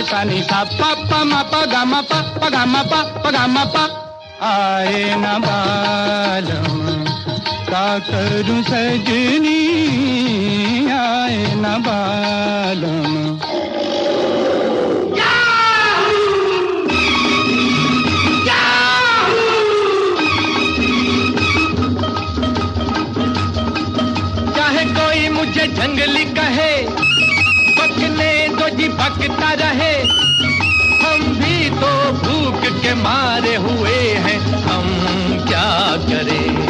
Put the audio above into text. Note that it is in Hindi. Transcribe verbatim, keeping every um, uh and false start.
सा नी सा पा पा मा पा गा मा पा पा गा मा पा पा गा मा पा। आए न बालम का करूं सजनी, आए न बालम। चाहे कोई मुझे जंगली कहे, पकने दो जी पकता रहे, हम भी तो भूख के मारे हुए हैं, हम क्या करें।